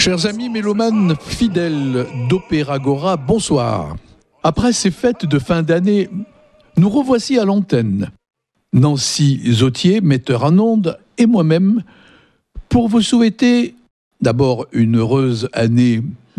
Chers amis mélomanes fidèles d'Opéragora, bonsoir. Après ces fêtes de fin d'année, nous revoici à l'antenne. Nancy Zautier, metteur en ondes, et moi-même, pour vous souhaiter d'abord une heureuse année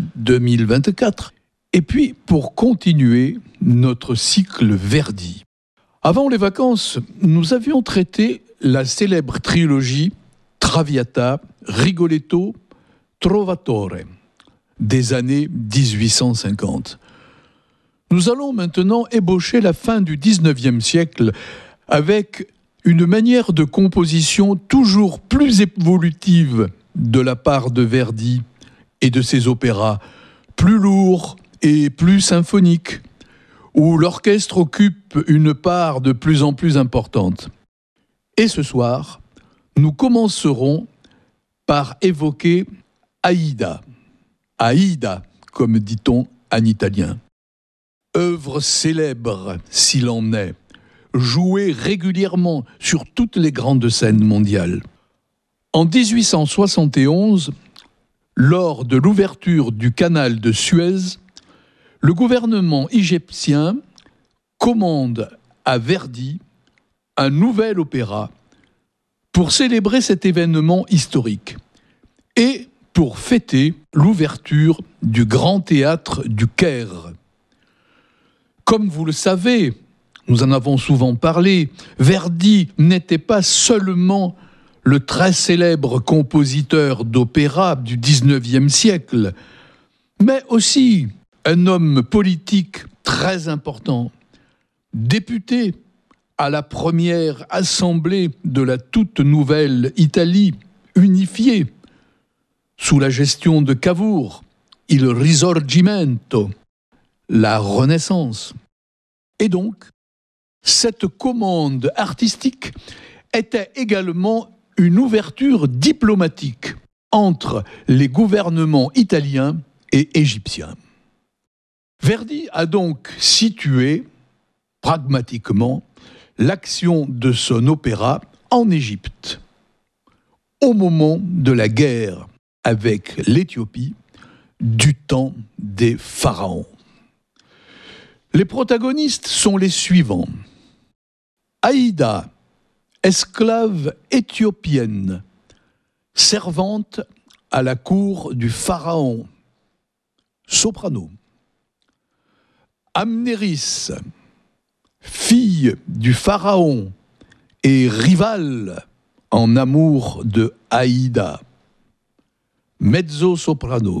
2024, et puis pour continuer notre cycle Verdi. Avant les vacances, nous avions traité la célèbre trilogie Traviata, Rigoletto, Trovatore, des années 1850. Nous allons maintenant ébaucher la fin du XIXe siècle avec une manière de composition toujours plus évolutive de la part de Verdi et de ses opéras, plus lourds et plus symphoniques, où l'orchestre occupe une part de plus en plus importante. Et ce soir, nous commencerons par évoquer Aïda. Aïda, comme dit-on en italien. Œuvre célèbre, s'il en est, jouée régulièrement sur toutes les grandes scènes mondiales. En 1871, lors de l'ouverture du canal de Suez, le gouvernement égyptien commande à Verdi un nouvel opéra pour célébrer cet événement historique et pour fêter l'ouverture du Grand Théâtre du Caire. Comme vous le savez, nous en avons souvent parlé, Verdi n'était pas seulement le très célèbre compositeur d'opéra du XIXe siècle, mais aussi un homme politique très important, député à la première assemblée de la toute nouvelle Italie unifiée, sous la gestion de Cavour, il Risorgimento, la Renaissance. Et donc, cette commande artistique était également une ouverture diplomatique entre les gouvernements italiens et égyptiens. Verdi a donc situé, pragmatiquement, l'action de son opéra en Égypte, au moment de la guerre avec l'Éthiopie du temps des pharaons. Les protagonistes sont les suivants. Aïda, esclave éthiopienne, servante à la cour du pharaon, soprano. Amnéris, fille du pharaon et rivale en amour de Aïda, mezzo-soprano.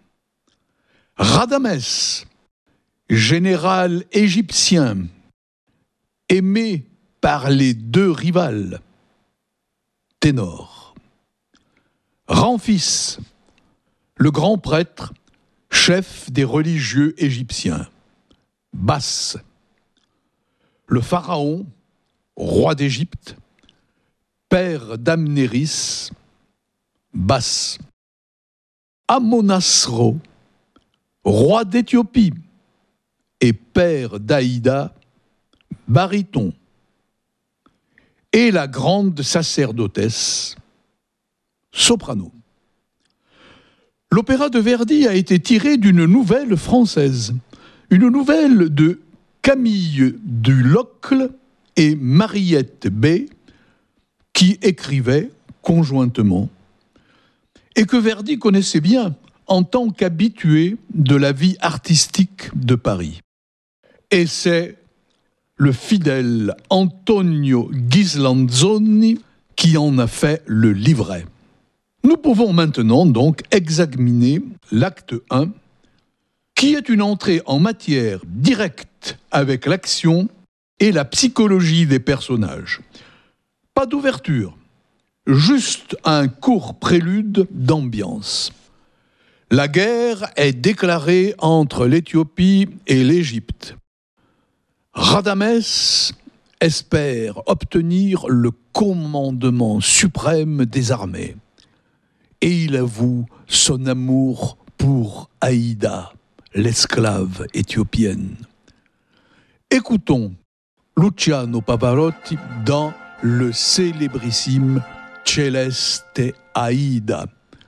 Radamès, général égyptien, aimé par les deux rivales, ténor. Ramphis, le grand prêtre, chef des religieux égyptiens, basse. Le pharaon, roi d'Égypte, père d'Amnéris, basse. Amonasro, roi d'Éthiopie et père d'Aïda, baryton. Et la grande sacerdotesse, soprano. L'opéra de Verdi a été tiré d'une nouvelle française, une nouvelle de Camille Dulocle et Mariette Bey, qui écrivaient conjointement, et que Verdi connaissait bien en tant qu'habitué de la vie artistique de Paris. Et c'est le fidèle Antonio Ghislanzoni qui en a fait le livret. Nous pouvons maintenant donc examiner l'acte 1, qui est une entrée en matière directe avec l'action et la psychologie des personnages. Pas d'ouverture, juste un court prélude d'ambiance. La guerre est déclarée entre l'Éthiopie et l'Égypte. Radamès espère obtenir le commandement suprême des armées. Et il avoue son amour pour Aïda, l'esclave éthiopienne. Écoutons Luciano Pavarotti dans le célébrissime Celeste Aïda,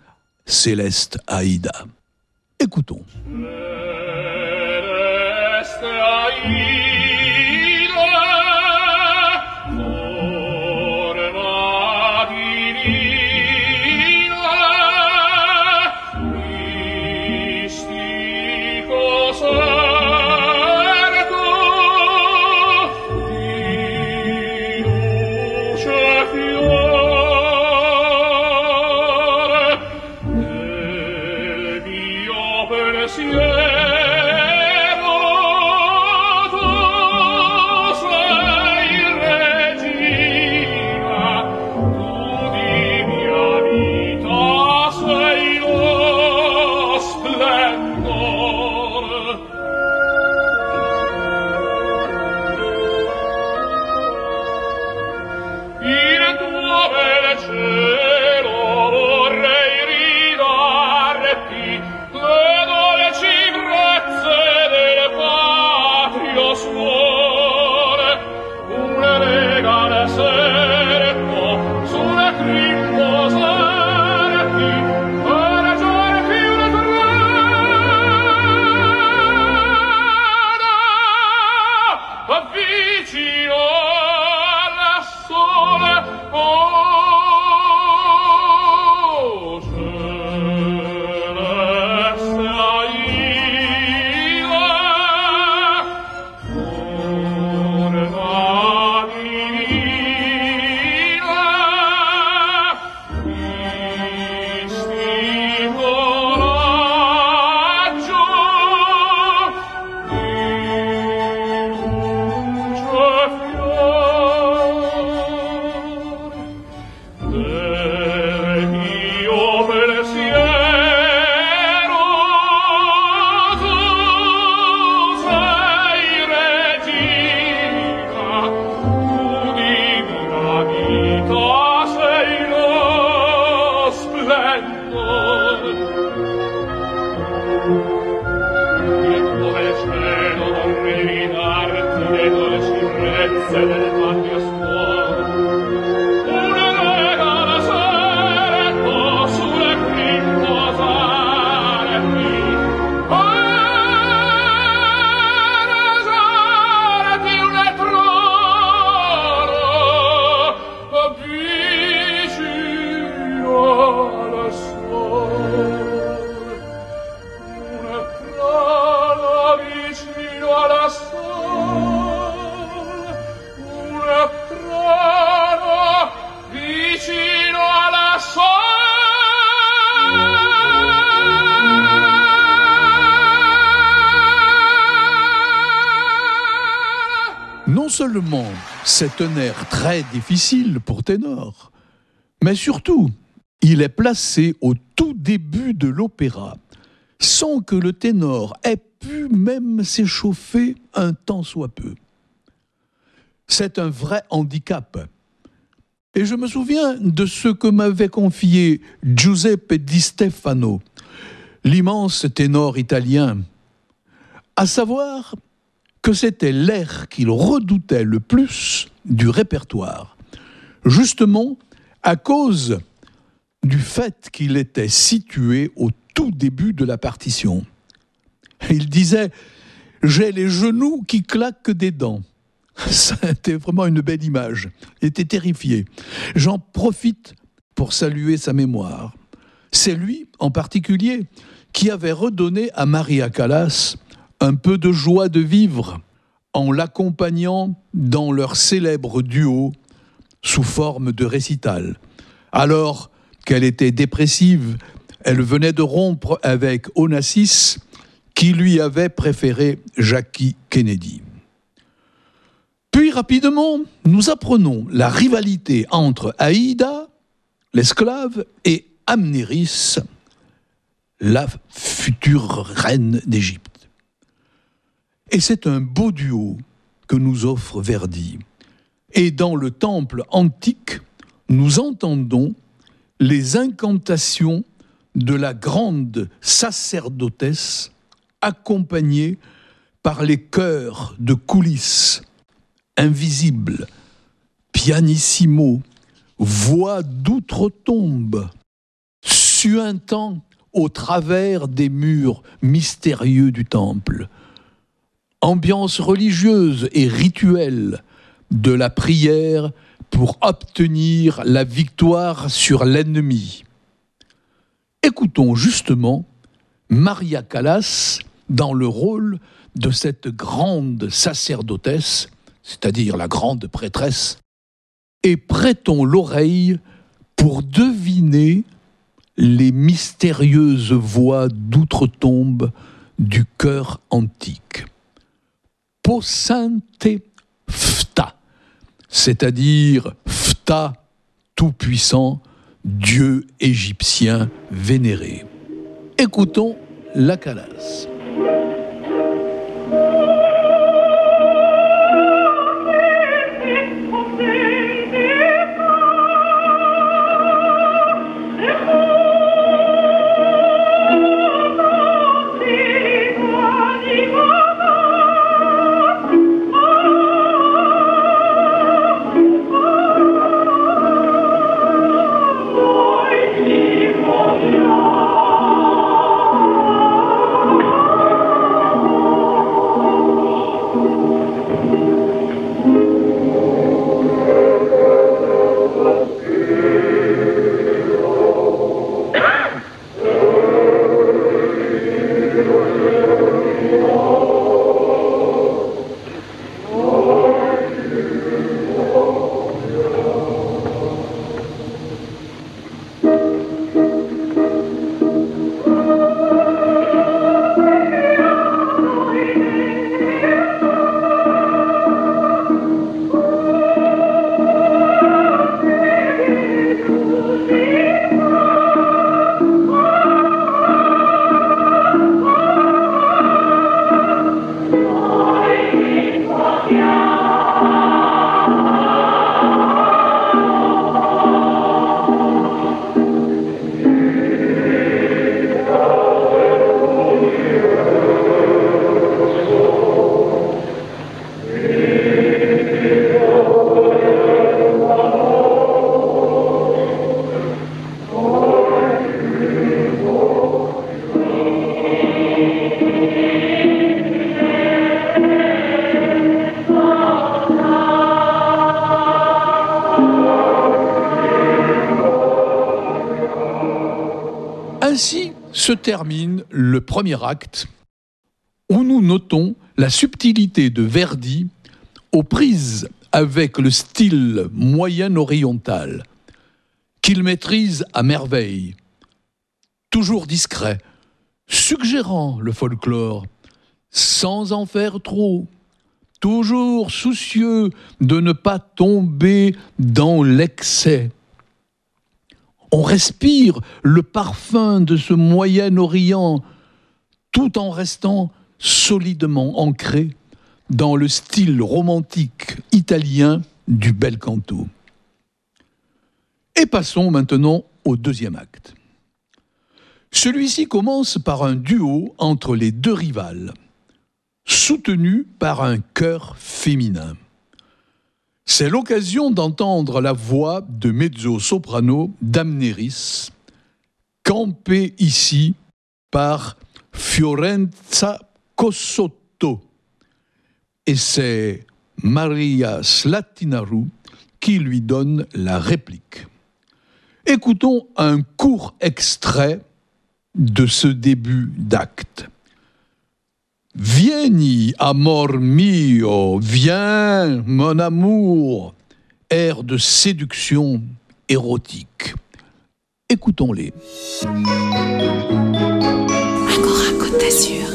Céleste Aïda. Écoutons. Céleste Aïda, forma divina, mistico serto, di luce fiore, del mio pensiero, tu sei regina, tu di mia vita sei lo splendor. Il tuo bel cielo vorrei ridarti, le dolci grazie del patrio suore, un regalo serto sulle crimpo serti, per giorni una trena, vicino alla sole, oh, celeste Aïda, forma divina, mistico raggio, di luce fiore, del mio pensiero, tu sei regina, tu di mia vita sei lo splendor. Il tuo bel cielo vorrei darti, le dolci brezze del patrio suore, un regalo serto sulle crimpo serti, per eserti un trono, vicino al sole, un trono vicino alla sole, un trono vicino alla sole. Non seulement c'est un air très difficile pour ténor, mais surtout, il est placé au tout début de l'opéra, sans que le ténor ait pu même s'échauffer un tant soit peu. C'est un vrai handicap. Et je me souviens de ce que m'avait confié Giuseppe Di Stefano, l'immense ténor italien, à savoir que c'était l'air qu'il redoutait le plus du répertoire, justement à cause du fait qu'il était situé au tout début de la partition. Il disait « J'ai les genoux qui claquent des dents ». C'était vraiment une belle image. Il était terrifié. J'en profite pour saluer sa mémoire. C'est lui, en particulier, qui avait redonné à Maria Callas un peu de joie de vivre en l'accompagnant dans leur célèbre duo sous forme de récital. Alors qu'elle était dépressive, elle venait de rompre avec Onassis, qui lui avait préféré Jackie Kennedy. Puis rapidement, nous apprenons la rivalité entre Aïda, l'esclave, et Amnéris, la future reine d'Égypte. Et c'est un beau duo que nous offre Verdi. Et dans le temple antique, nous entendons les incantations de la grande sacerdotesse accompagnée par les chœurs de coulisses invisibles, pianissimo, voix d'outre-tombe, suintant au travers des murs mystérieux du temple. Ambiance religieuse et rituelle de la prière pour obtenir la victoire sur l'ennemi. Écoutons justement Maria Callas dans le rôle de cette grande sacerdotesse, c'est-à-dire la grande prêtresse, et prêtons l'oreille pour deviner les mystérieuses voix d'outre-tombe du chœur antique. Posante Phta, c'est-à-dire Phta, tout-puissant, dieu égyptien vénéré. Écoutons la Callas. Ainsi se termine le premier acte où nous notons la subtilité de Verdi aux prises avec le style moyen-oriental qu'il maîtrise à merveille, toujours discret, suggérant le folklore sans en faire trop, toujours soucieux de ne pas tomber dans l'excès. On respire le parfum de ce Moyen-Orient tout en restant solidement ancré dans le style romantique italien du bel canto. Et passons maintenant au deuxième acte. Celui-ci commence par un duo entre les deux rivales, soutenu par un chœur féminin. C'est l'occasion d'entendre la voix de mezzo-soprano d'Amneris, campée ici par Fiorenza Cossotto. Et c'est Maria Slatinaru qui lui donne la réplique. Écoutons un court extrait de ce début d'acte. Vieni, amor mio, viens, mon amour, air de séduction érotique. Écoutons-les. Agora Côte d'Azur.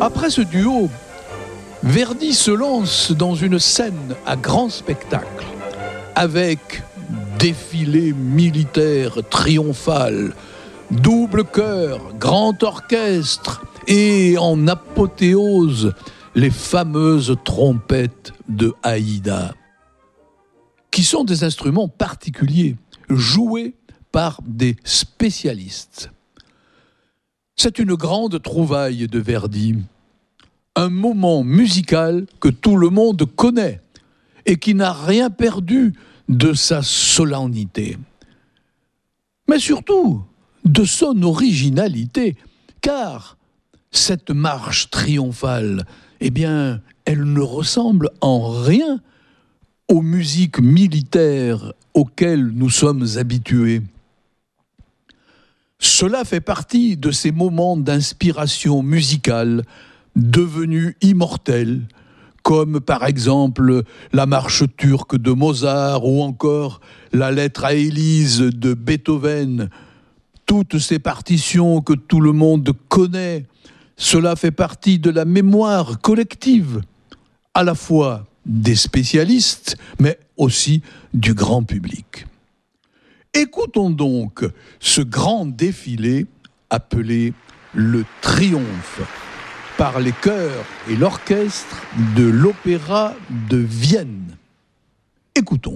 Après ce duo, Verdi se lance dans une scène à grand spectacle, avec défilé militaire triomphal, double chœur, grand orchestre et en apothéose, les fameuses trompettes de Haïda, qui sont des instruments particuliers, joués par des spécialistes. C'est une grande trouvaille de Verdi, un moment musical que tout le monde connaît et qui n'a rien perdu de sa solennité, mais surtout de son originalité, car cette marche triomphale, eh bien, elle ne ressemble en rien aux musiques militaires auxquelles nous sommes habitués. Cela fait partie de ces moments d'inspiration musicale devenus immortels, comme par exemple la marche turque de Mozart ou encore la lettre à Élise de Beethoven. Toutes ces partitions que tout le monde connaît, cela fait partie de la mémoire collective, à la fois des spécialistes, mais aussi du grand public. Écoutons donc ce grand défilé appelé le Triomphe, par les chœurs et l'orchestre de l'Opéra de Vienne. Écoutons.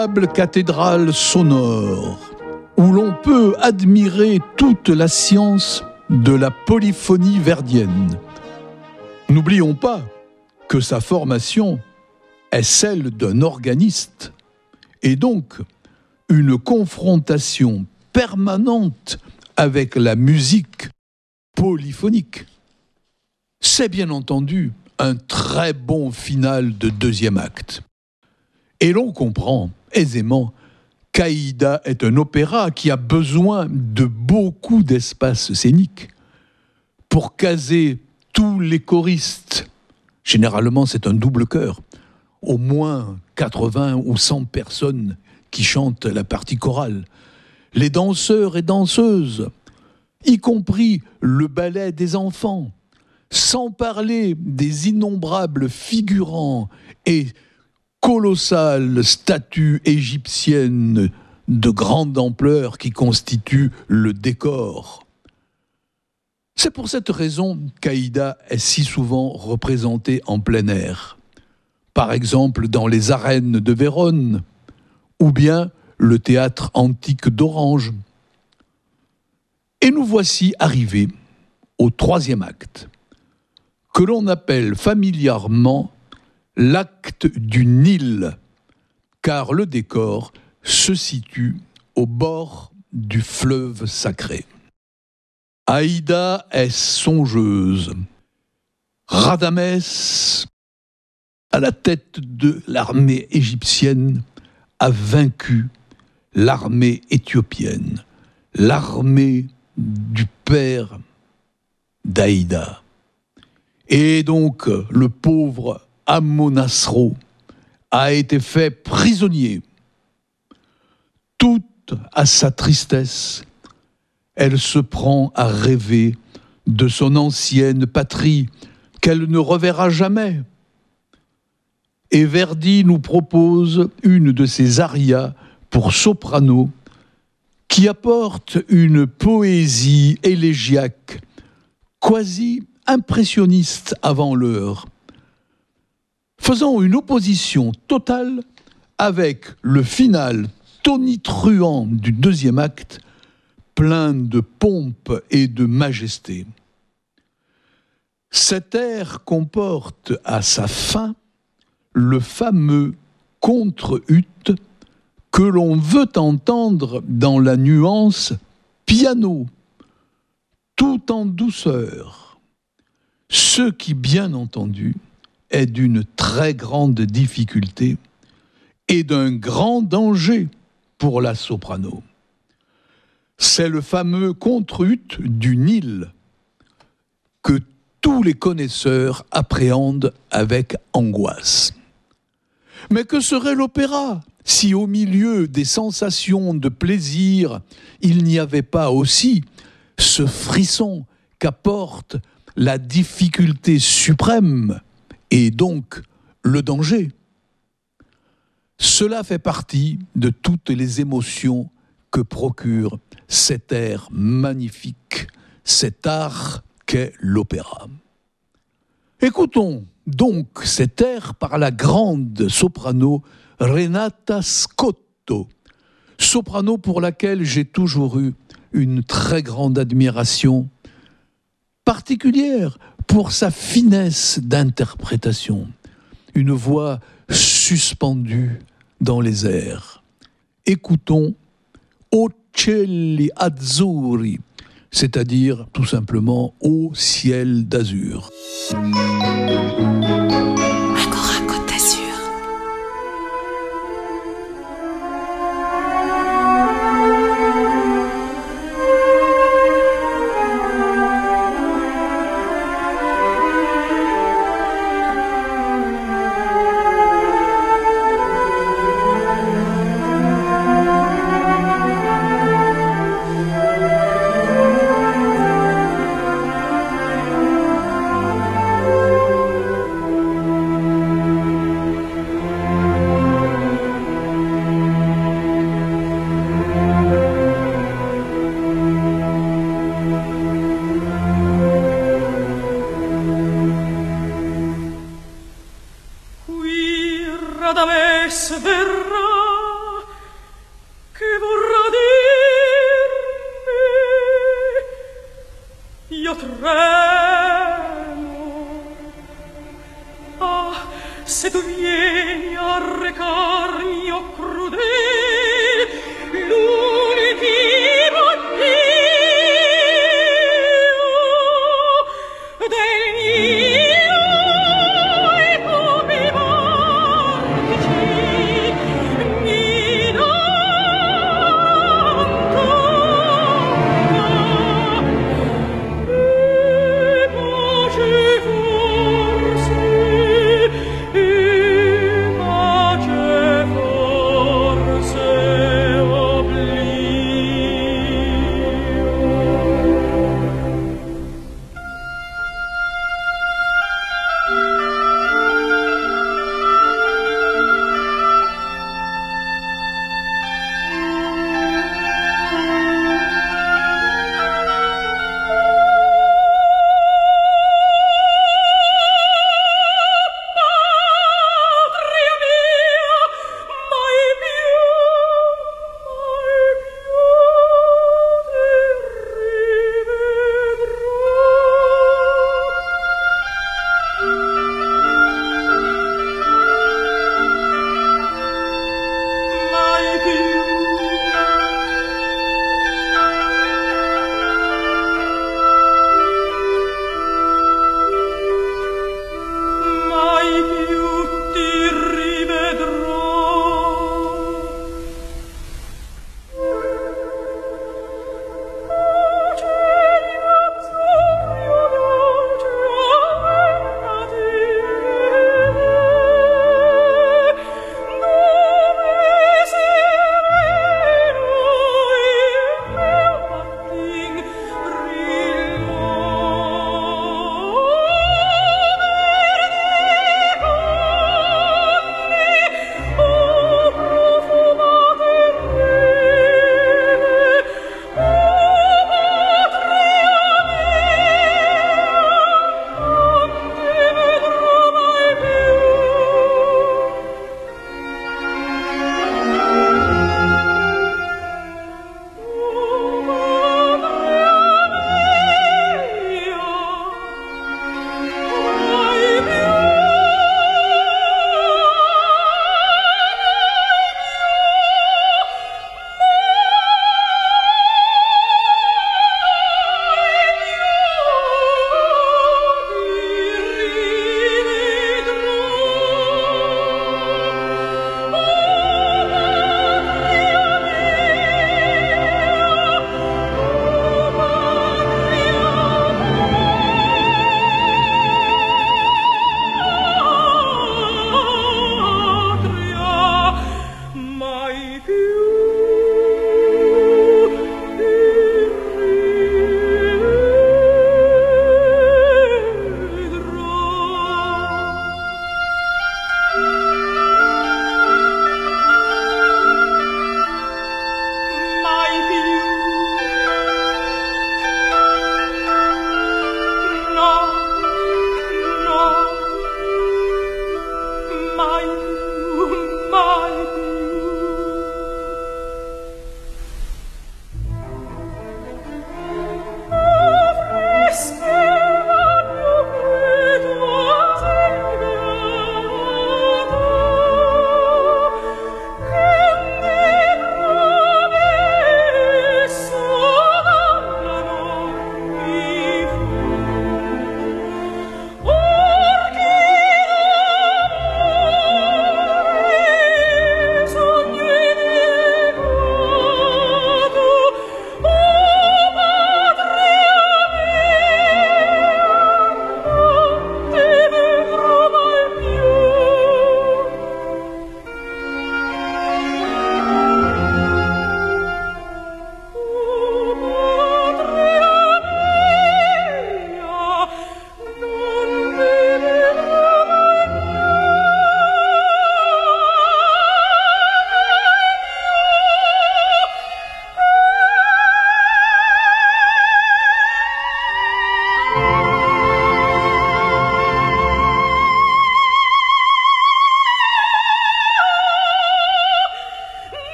formidable cathédrale sonore où l'on peut admirer toute la science de la polyphonie verdienne. N'oublions pas que sa formation est celle d'un organiste et donc une confrontation permanente avec la musique polyphonique. C'est bien entendu un très bon final de deuxième acte. Et l'on comprend aisément qu'Aïda est un opéra qui a besoin de beaucoup d'espace scénique pour caser tous les choristes. Généralement, c'est un double chœur. Au moins 80 ou 100 personnes qui chantent la partie chorale. Les danseurs et danseuses, y compris le ballet des enfants, sans parler des innombrables figurants et colossales statues égyptiennes de grande ampleur qui constituent le décor. C'est pour cette raison qu'Aïda est si souvent représentée en plein air. Par exemple dans les arènes de Vérone, ou bien le théâtre antique d'Orange. Et nous voici arrivés au troisième acte, que l'on appelle familièrement l'acte du Nil, car le décor se situe au bord du fleuve sacré. Aïda est songeuse. Rhadamès, à la tête de l'armée égyptienne, a vaincu l'armée éthiopienne, l'armée du père d'Aïda. Et donc, le pauvre Amonasro a été fait prisonnier. Toute à sa tristesse, elle se prend à rêver de son ancienne patrie qu'elle ne reverra jamais. Et Verdi nous propose une de ses arias pour soprano qui apporte une poésie élégiaque, quasi impressionniste avant l'heure, faisant une opposition totale avec le final tonitruant du deuxième acte, plein de pompe et de majesté. Cet air comporte à sa fin le fameux contre-ut que l'on veut entendre dans la nuance piano, tout en douceur, ce qui, bien entendu, est d'une très grande difficulté et d'un grand danger pour la soprano. C'est le fameux contre-ut du Nil que tous les connaisseurs appréhendent avec angoisse. Mais que serait l'opéra si au milieu des sensations de plaisir, il n'y avait pas aussi ce frisson qu'apporte la difficulté suprême et donc le danger? Cela fait partie de toutes les émotions que procure cet air magnifique, cet art qu'est l'opéra. Écoutons donc cet air par la grande soprano Renata Scotto, soprano pour laquelle j'ai toujours eu une très grande admiration, particulière pour sa finesse d'interprétation, une voix suspendue dans les airs. Écoutons O cieli azzurri, c'est-à-dire tout simplement au ciel d'azur. Agora Côte d'Azur. Rhadamès verrà se tu vieni a recarmi o crudel l'ultimo Dio del mio e come vortici mi non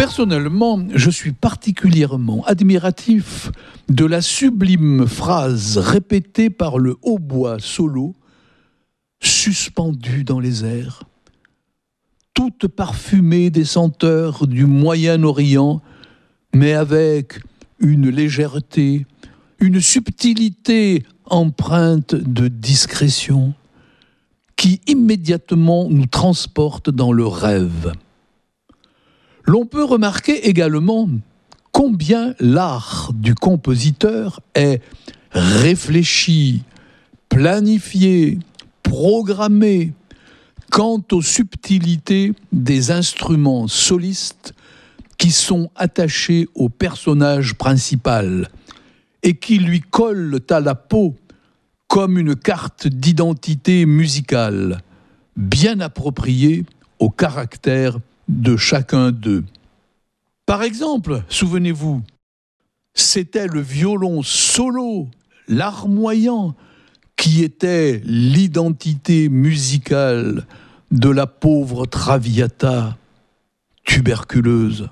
Personnellement, je suis particulièrement admiratif de la sublime phrase répétée par le hautbois solo, suspendu dans les airs. Toute parfumée des senteurs du Moyen-Orient, mais avec une légèreté, une subtilité empreinte de discrétion, qui immédiatement nous transporte dans le rêve. L'on peut remarquer également combien l'art du compositeur est réfléchi, planifié, programmé quant aux subtilités des instruments solistes qui sont attachés au personnage principal et qui lui collent à la peau comme une carte d'identité musicale, bien appropriée au caractère de chacun d'eux. Par exemple, souvenez-vous, c'était le violon solo, larmoyant, qui était l'identité musicale de la pauvre Traviata, tuberculeuse.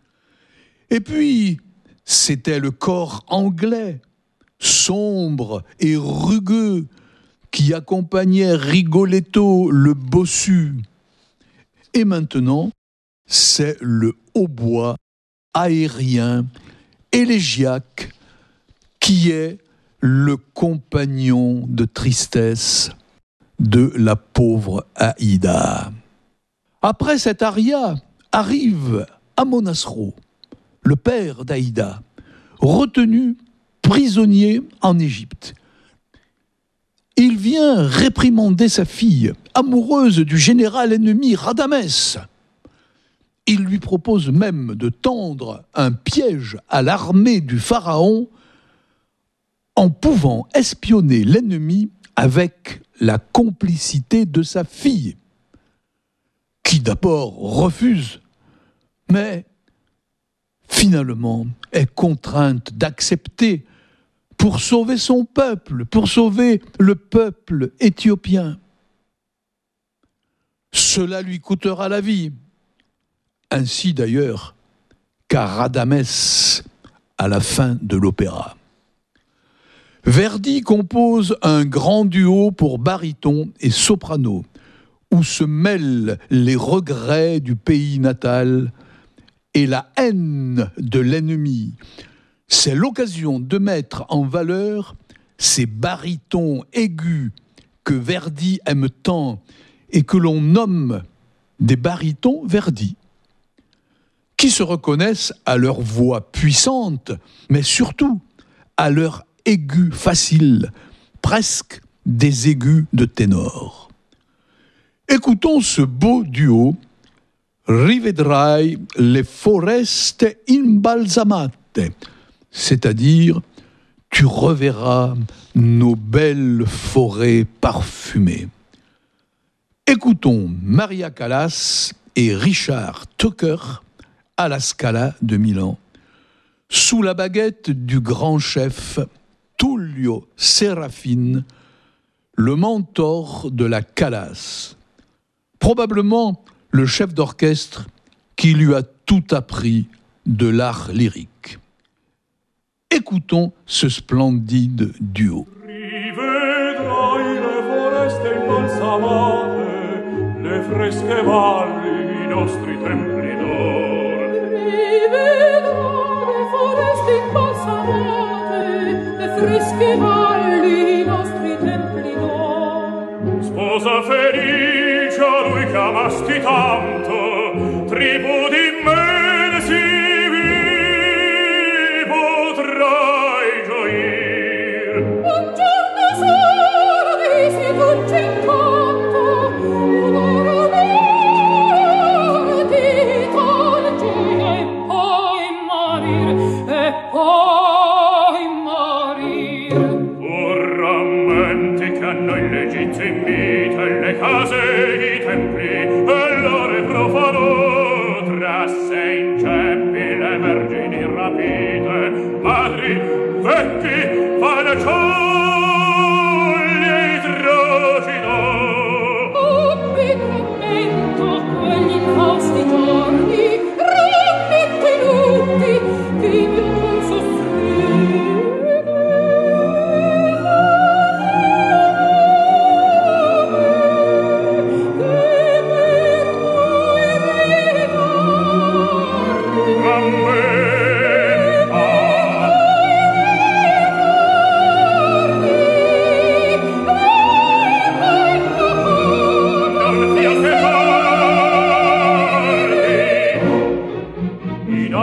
Et puis, c'était le corps anglais, sombre et rugueux, qui accompagnait Rigoletto le bossu. Et maintenant, c'est le hautbois aérien, élégiaque, qui est le compagnon de tristesse de la pauvre Aïda. Après cet aria, arrive Amonasro, le père d'Aïda, retenu prisonnier en Égypte. Il vient réprimander sa fille, amoureuse du général ennemi Radamès. Il lui propose même de tendre un piège à l'armée du pharaon en pouvant espionner l'ennemi avec la complicité de sa fille, qui d'abord refuse, mais finalement est contrainte d'accepter pour sauver son peuple, pour sauver le peuple éthiopien. Cela lui coûtera la vie, ainsi d'ailleurs qu'à Radamès à la fin de l'opéra. Verdi compose un grand duo pour baryton et soprano, où se mêlent les regrets du pays natal et la haine de l'ennemi. C'est l'occasion de mettre en valeur ces barytons aigus que Verdi aime tant et que l'on nomme des barytons Verdi, qui se reconnaissent à leur voix puissante, mais surtout à leur aigus faciles, presque des aigus de ténor. Écoutons ce beau duo, Rivedrai le foreste imbalsamate, c'est-à-dire tu reverras nos belles forêts parfumées. Écoutons Maria Callas et Richard Tucker à la Scala de Milan, sous la baguette du grand chef Tullio Serafin, le mentor de la Callas, probablement le chef d'orchestre qui lui a tout appris de l'art lyrique. Écoutons ce splendide duo. Rivedrai le foreste imbalsamate, le fresche valli, i nostri templi d'or. Rivedrai le foreste imbalsamate, le fresche valli, i nostri templi d'or. Sposa felice a lui che amasti tanto, tribù di me si vi potrai gioir. Un giorno solo di si dolce incanto, un'ora di tolgi e poi morir. Or rammenti che a noi l'Egitto invita e le case e i templi e l'ore profano, tra sé inceppi le vergini rapite, madri, vecchi, panaccioli e i trocino. Oh, mi rammento quegli infausti giorni, rammento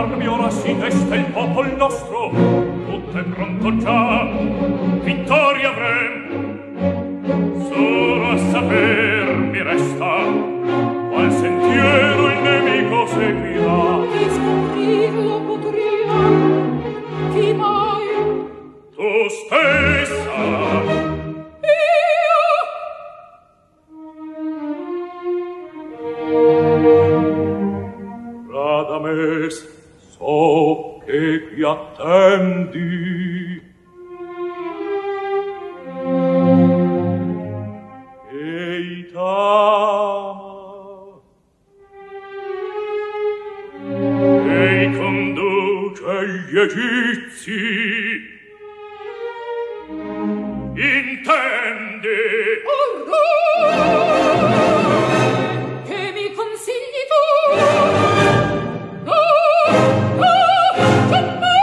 armi ora si desta il popol nostro, tutto è pronto già, vittoria avrem. Solo a saper mi resta qual sentiero il nemico seguirà. Chi scoprirlo potria, chi mai? Tu stessa. Io? Radames, so che qui attendi. Ei conduce gli egizi. Intendi? Che mi consigli tu? No, no, giammai!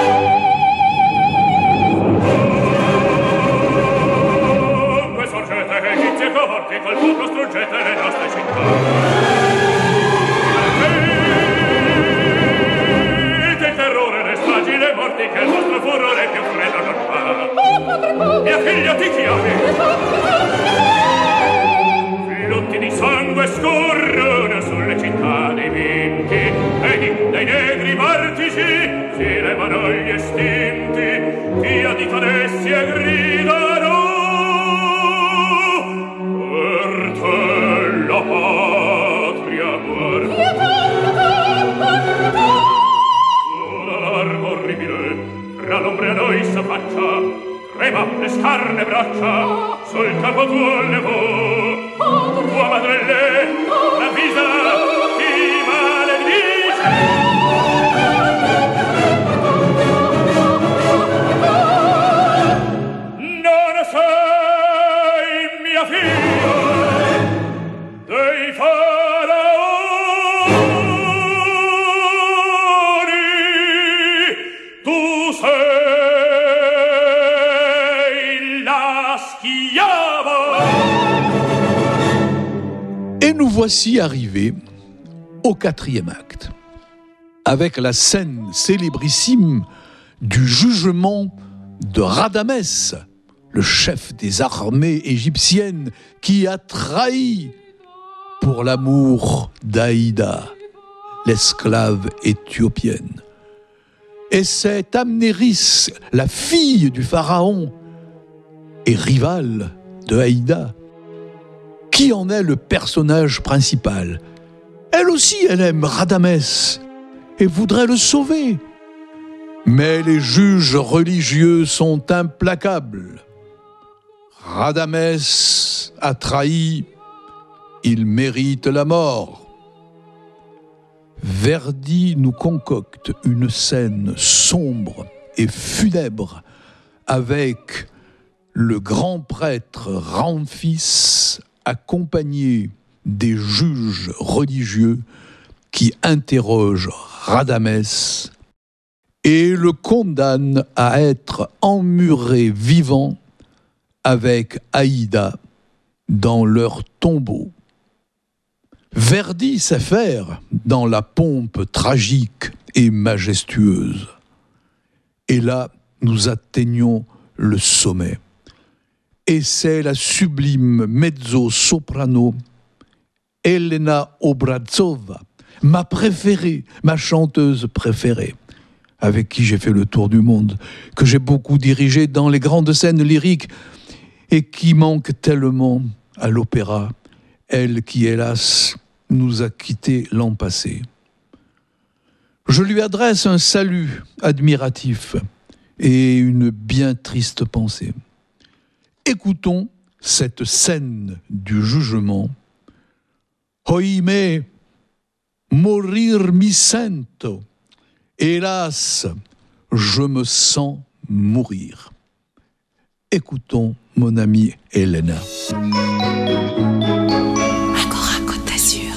Dunque sorgete egizi e cohorti, col popolo struggete le nostre città. Del terrore le stragi, le morti, che il vostro furore più freddo non fa. Mia figlia ti chiami. Flutti di sangue scorrono sulle città dei vinti, e dai negri martici si levano gli estinti, che aditano essi e gridano: per te la patria muore. Una larva orribile fra l'ombre a noi s'affaccia, trema le scarne braccia, sul capo tuo levò. Tua madre l'avvisa, ti maledice. Non sei mia figlia dei faraoni, tu sei la schiava. Et nous voici arrivés au 4e acte, avec la scène célébrissime du jugement de Radamès, le chef des armées égyptiennes qui a trahi pour l'amour d'Aïda, l'esclave éthiopienne. Et c'est Amnéris, la fille du pharaon et rivale de Aïda, qui en est le personnage principal. Elle aussi, elle aime Radamès et voudrait le sauver. Mais les juges religieux sont implacables. Radamès a trahi, il mérite la mort. Verdi nous concocte une scène sombre et funèbre avec le grand prêtre Ramphis accompagné des juges religieux qui interrogent Radamès et le condamnent à être emmuré vivant avec Aïda dans leur tombeau. Verdi sait faire dans la pompe tragique et majestueuse. Et là, nous atteignons le sommet. Et c'est la sublime mezzo-soprano Elena Obrazova, ma préférée, ma chanteuse préférée, avec qui j'ai fait le tour du monde, que j'ai beaucoup dirigé dans les grandes scènes lyriques et qui manque tellement à l'opéra, elle qui, hélas, nous a quittés l'an passé. Je lui adresse un salut admiratif et une bien triste pensée. Écoutons cette scène du jugement. Oime, mourir mi sento. Hélas, je me sens mourir. Écoutons mon amie Elena. Agora Côte d'Azur.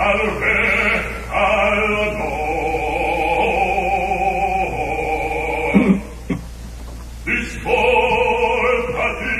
al re, al do. Discoltati,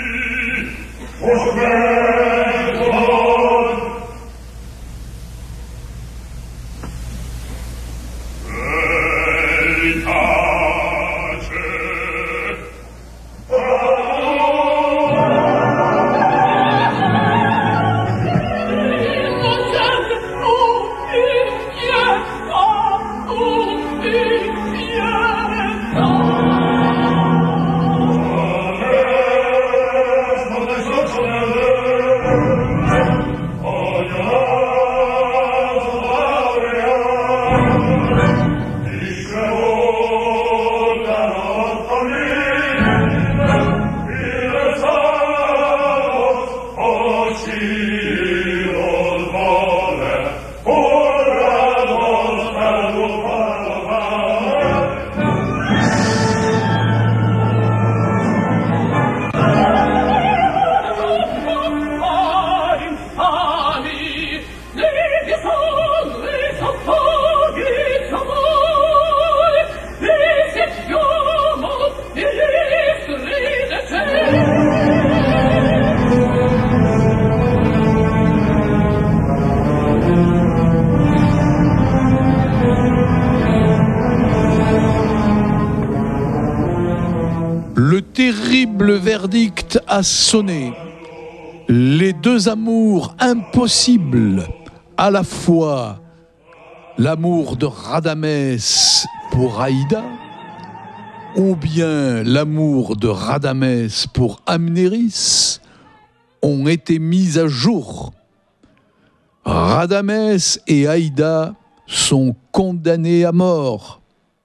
Le terrible verdict a sonné. Les deux amours impossibles, à la fois l'amour de Rhadamès pour Aïda, ou bien l'amour de Rhadamès pour Amnéris, ont été mis à jour. Rhadamès et Aïda sont condamnés à mort.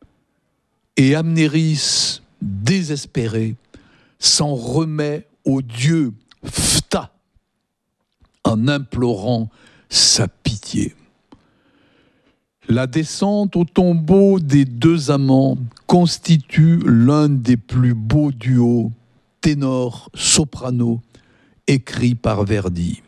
Et Amnéris, désespéré, s'en remet au dieu Phta en implorant sa pitié. La descente au tombeau des deux amants constitue l'un des plus beaux duos ténor-soprano écrits par Verdi.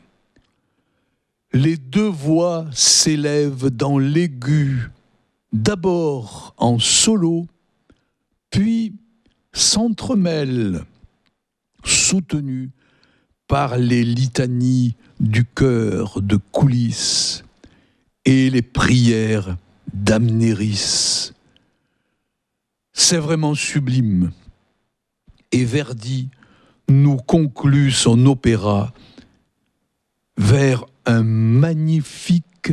Les deux voix s'élèvent dans l'aigu, d'abord en solo, puis s'entremêlent, soutenues par les litanies du chœur de coulisses et les prières d'Amnéris. C'est vraiment sublime. Et Verdi nous conclut son opéra vers un magnifique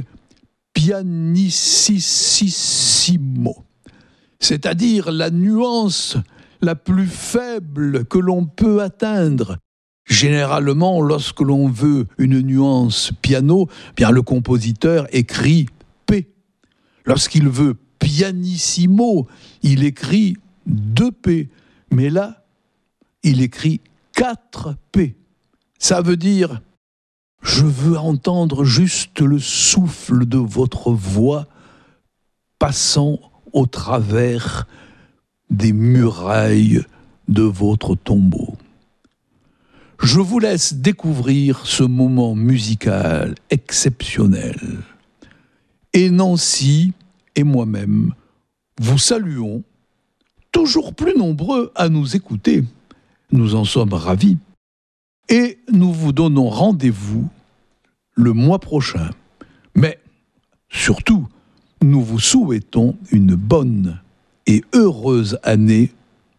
pianissimo, c'est-à-dire la nuance la plus faible que l'on peut atteindre. Généralement, lorsque l'on veut une nuance piano, bien le compositeur écrit P. Lorsqu'il veut pianissimo, il écrit 2 P. Mais là, il écrit 4 P. Ça veut dire, je veux entendre juste le souffle de votre voix passant au travers des murailles de votre tombeau. Je vous laisse découvrir ce moment musical exceptionnel. Et Nancy et moi-même vous saluons, toujours plus nombreux à nous écouter. Nous en sommes ravis. Et nous vous donnons rendez-vous le mois prochain. Mais surtout, nous vous souhaitons une bonne et heureuse année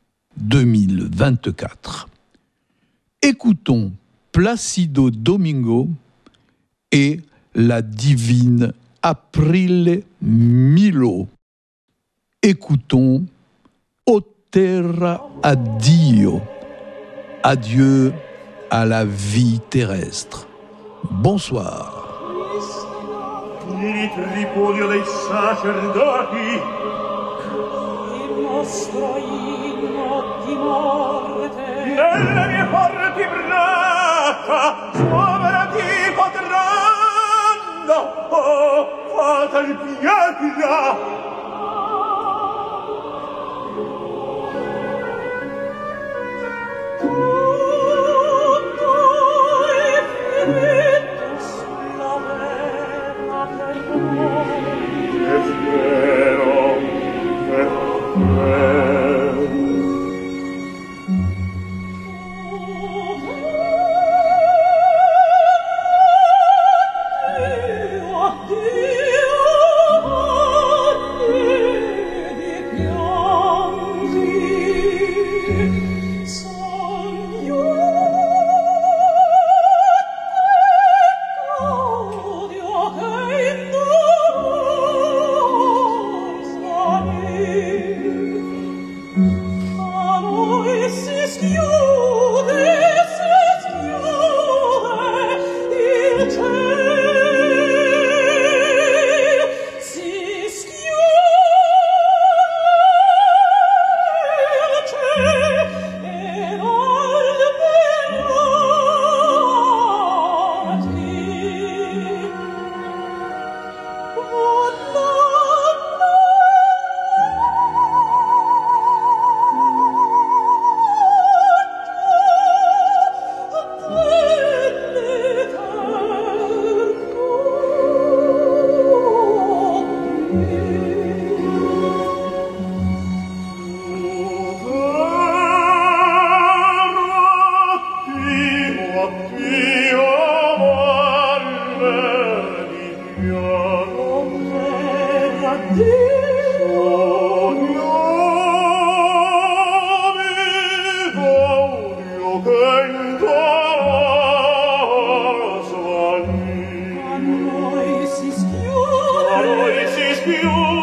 2024. Écoutons Placido Domingo et la divine Aprile Milo. Écoutons O terra addio, adieu à la vie terrestre. Bonsoir. Il tripudio dei sacerdoti, il nostro inno di morte, nelle mie forti braccia, muoverti potranno, oh, fatal pietà. sulla terra per A noi si schiude